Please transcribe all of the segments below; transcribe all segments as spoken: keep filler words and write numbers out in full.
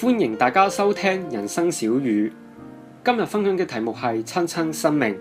歡迎大家收聽人生小語。今日分享嘅題目係親親生命。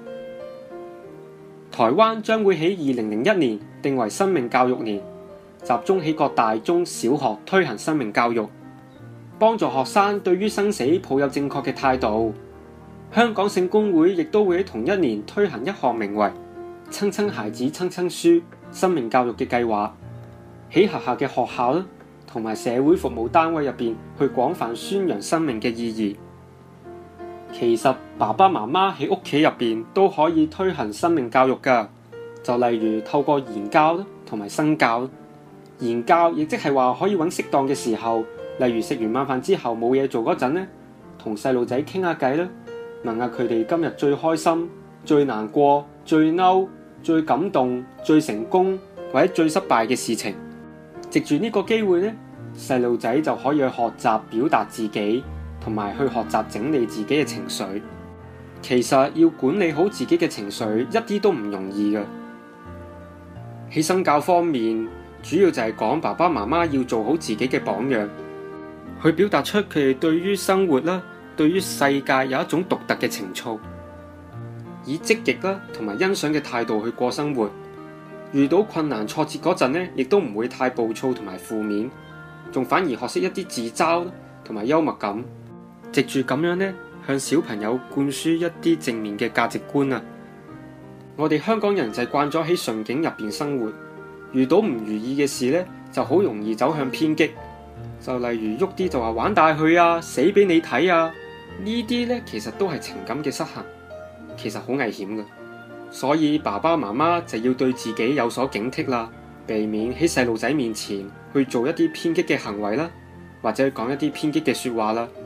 台灣將會喺二零零一年定為生命教育年，集中喺各大中小學推行生命教育，幫助學生對於生死抱有正確嘅態度。香港聖公會亦都會喺同一年推行一項名為親親孩子親親書生命教育嘅計劃，喺學校嘅學校啦，同埋社會服務單位入邊去廣泛宣揚生命嘅意義。其實爸爸媽媽喺屋企入邊都可以推行生命教育㗎，就例如透過言教啦，同埋身教。言教亦即係話可以揾適當嘅時候，例如食完晚飯之後冇嘢做嗰陣呢，同細路仔傾下偈啦，問下佢哋今日最開心、最難過、最嬲、最感動、最成功或者最失敗嘅事情。藉住呢個機會呢，細路仔就可以去學習表達自己，同埋去學習整理自己嘅情緒。其實要管理好自己嘅情緒一啲都唔容易嘅。喺身教方面，主要就係講爸爸媽媽要做好自己嘅榜樣，去表達出佢哋對於生活啦、對於世界有一種獨特嘅情操，以積極啦同埋欣賞嘅態度去過生活。遇到困難挫折嗰陣呢，亦都唔會太暴躁同埋負面，仲反而學識一啲自嘲同埋幽默感。藉住咁樣呢，向小朋友灌輸一啲正面嘅價值觀啊！我哋香港人就係慣咗喺順境入邊生活，遇到唔如意嘅事呢，就好容易走向偏激。就例如喐啲就話玩大佢啊，死俾你睇啊！呢啲呢，其實都係情感嘅失衡，其實好危險嘅。所以爸爸媽媽就要對自己有所警惕啦，避免喺細路仔面前去做一啲偏激嘅行為啦，或者講一啲偏激嘅說話啦。